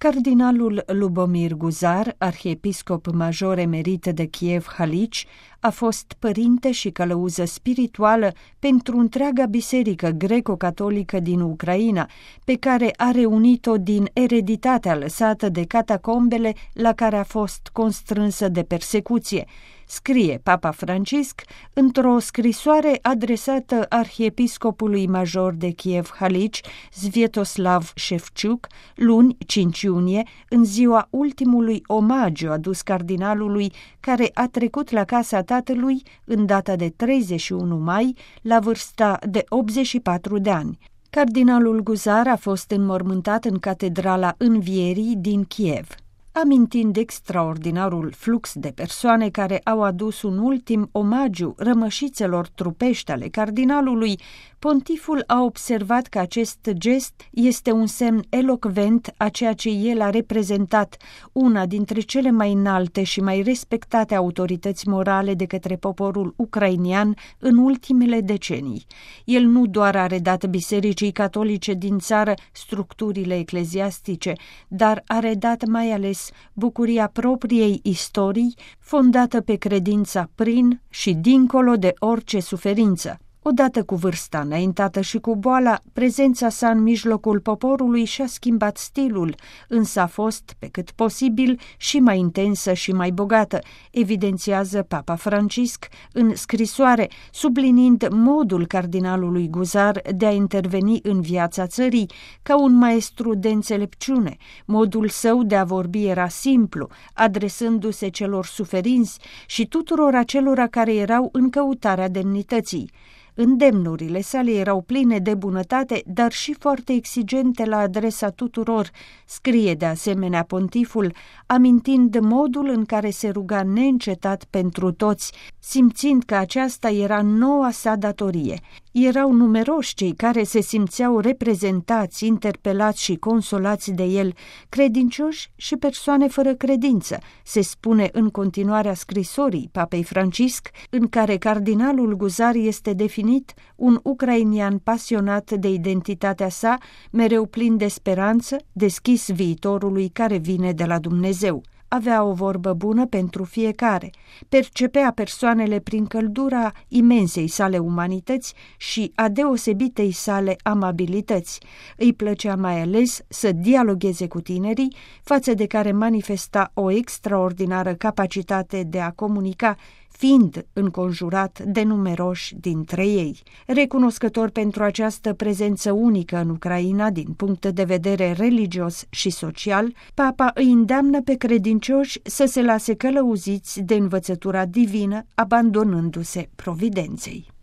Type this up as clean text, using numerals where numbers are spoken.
Cardinalul Lubomir Guzar, arhiepiscop major emerit de Kiev-Halici, a fost părinte și călăuză spirituală pentru întreaga biserică greco-catolică din Ucraina, pe care a reunit-o din ereditatea lăsată de catacombele la care a fost constrânsă de persecuție, scrie Papa Francisc într-o scrisoare adresată arhiepiscopului major de Kiev-Halici, Sviatoslav Șefciuc, luni 5 iunie, în ziua ultimului omagiu adus cardinalului care a trecut la casa tatălui în data de 31 mai, la vârsta de 84 de ani. Cardinalul Guzar a fost înmormântat în Catedrala Învierii din Kiev. Amintind extraordinarul flux de persoane care au adus un ultim omagiu rămășițelor trupești ale cardinalului, pontiful a observat că acest gest este un semn elocvent a ceea ce el a reprezentat, una dintre cele mai înalte și mai respectate autorități morale de către poporul ucrainian în ultimele decenii. El nu doar a redat bisericii catolice din țară structurile ecleziastice, dar a redat mai ales bucuria propriei istorii, fondată pe credința prin și dincolo de orice suferință. Odată cu vârsta înaintată și cu boala, prezența sa în mijlocul poporului și-a schimbat stilul, însă a fost, pe cât posibil, și mai intensă și mai bogată, evidențiază Papa Francisc în scrisoare, subliniind modul cardinalului Guzar de a interveni în viața țării ca un maestru de înțelepciune. Modul său de a vorbi era simplu, adresându-se celor suferinți și tuturor acelora care erau în căutarea demnității. Îndemnurile sale erau pline de bunătate, dar și foarte exigente la adresa tuturor, scrie de asemenea pontiful, amintind modul în care se ruga neîncetat pentru toți, simțind că aceasta era noua sa datorie. Erau numeroși cei care se simțeau reprezentați, interpelați și consolați de el, credincioși și persoane fără credință, se spune în continuarea scrisorii Papei Francisc, în care cardinalul Guzar este definit un ucrainian pasionat de identitatea sa, mereu plin de speranță, deschis viitorului care vine de la Dumnezeu. Avea o vorbă bună pentru fiecare, percepea persoanele prin căldura imensei sale umanități și a deosebitei sale amabilități. Îi plăcea mai ales să dialogueze cu tinerii, față de care manifesta o extraordinară capacitate de a comunica, fiind înconjurat de numeroși dintre ei. Recunoscător pentru această prezență unică în Ucraina din punct de vedere religios și social, Papa îi îndeamnă pe credincioși să se lase călăuziți de învățătura divină, abandonându-se providenței.